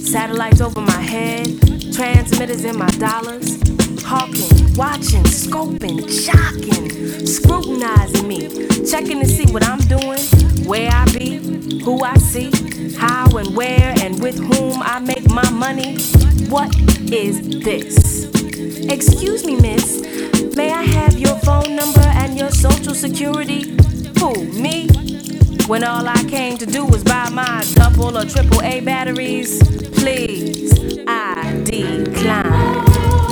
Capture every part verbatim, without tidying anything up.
Satellites over my head, transmitters in my dollars. Hawking, watching, scoping, shocking, scrutinizing me, checking to see what I'm doing, where I be, who I see, how and where and with whom I make my money. What is this? Excuse me, miss, may I have your phone number and your social security? Who, me? When all I came to do was buy my double or triple A batteries? Please, I decline.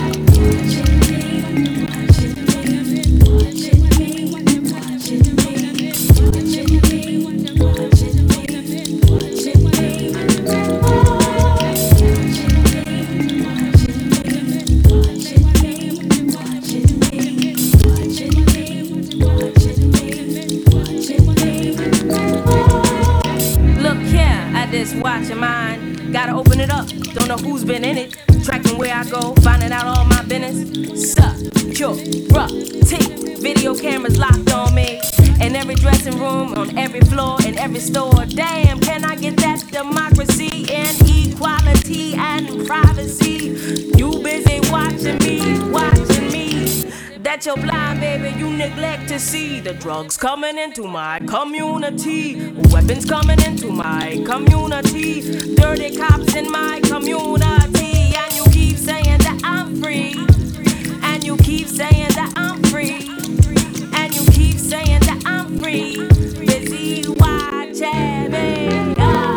This watch of mine, gotta open it up. Don't know who's been in it. Tracking where I go, finding out all my business. Security, video cameras locked on me. In every dressing room, on every floor, in every store. Damn, can I get that democracy and equality and privacy? You busy watching me, watching me. That you're blind, baby, you neglect to see the drugs coming into my community, weapons coming into my community, dirty cops in my community, and you keep saying that I'm free, and you keep saying that I'm free, and you keep saying that I'm free, busy watching me. Oh.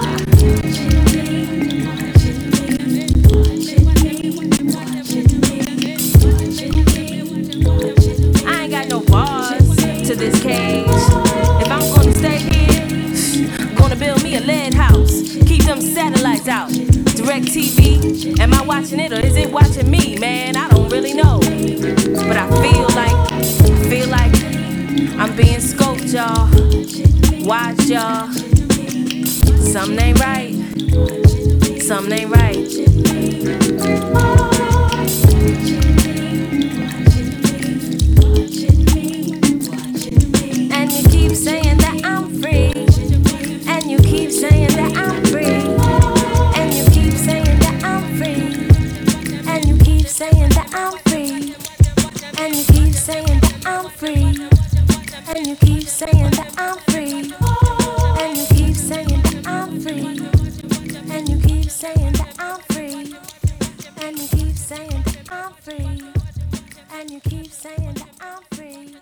To this cage. If I'm gonna stay here, I'm gonna build me a lead house. Keep them satellites out. Direct T V. Am I watching it or is it watching me? Man, I don't really know. But I feel like, I feel like I'm being scoped, y'all. Watch, y'all. Something ain't right. Something ain't right. Saying that I'm free, and you keep saying that I'm free, and you keep saying that I'm free, and you keep saying that I'm free, and you keep saying that I'm free, and you keep saying that I'm free, and you keep saying that I'm free, and you keep saying that I'm free, and you keep saying that I'm free, and you keep saying that I'm free.